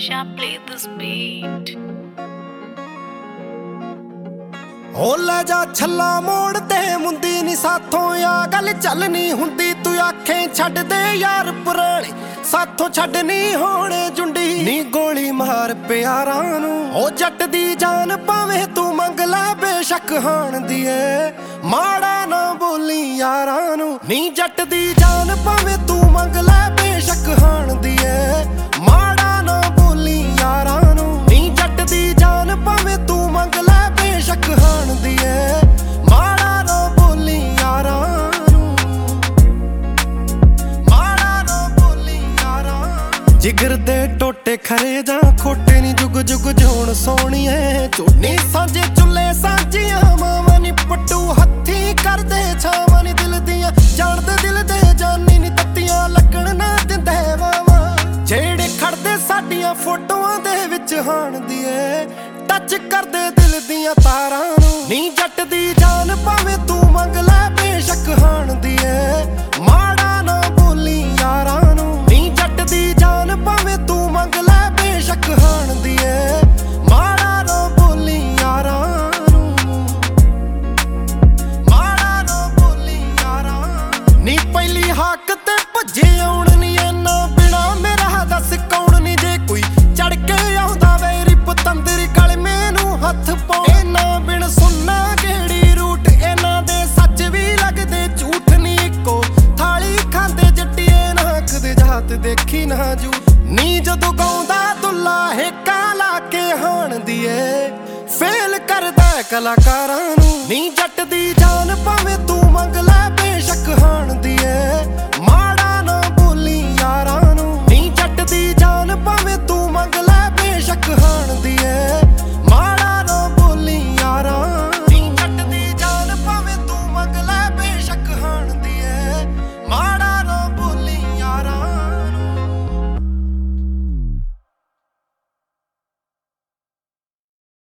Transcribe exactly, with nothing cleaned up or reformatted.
Sha, play this beat. हो ले जा छल्ला मोड़ ते मुंदी नी साथों या गल चलनी हुंदी तू आखें छड्ड दे यार पुराने साथों छड्ड नी होने जुंडी नी गोली मार प्यारां नू ओ जट दी जान भावें तू मंग लै बेशक हाण दी ए माड़ा ना बोली यारां नू नी जट दी जान भावें तू मंग लै बेशक हाण दी ए माड़ा ना बोली यारां नू नी जट दी जान भावें तू मंग लै बेशक हाण दी ए माड़ा ना बोली यारां नू माड़ा ना बोली यारां जिगर दे टोटे खरे जां खोटे नी जुग जुग जोण सोहणीए चोनी सांझे चुल्ले सांझियां मावां नी पट्टू हत्थी करदे छावां नी दिल दियां जाणदे दिल दे जानी नी तत्तियां लगण ना दिंदे वावां जेड़े खड़दे साडियां फोटोआं दे विच हाण दी ए टच करदे दिल दियां तारां नू नी जट दी जान भावें तू मंग लै बेशक हाण दी ए माड़ा ना बोली यारां नू नी जट दी जान भावें तू मंग लै बेशक हाण दी ए माड़ा ना बोली यारां नू माड़ा ना बोली यारां नी पहली हक ते भज्जे आउण नी इन्ना बिना मेरा दस कौन नी जे कोई चढ़ के आउंदा वे रिप तंदरी गल मैनू हथ पाउण इन्ना बिन सुनना केड़ी रूट इन्ना दे सच भी लगदे झूठ नी इक्को थाली खांदे जट्टिए ना कदे जात देखी ना झूठ नी जदों गाउंदा दुल्ला हेका ला के हाण दी ए फेल करदा कलाकारां नू नी जट दी जान भावें तू मंग लै बेशक हाण दी ए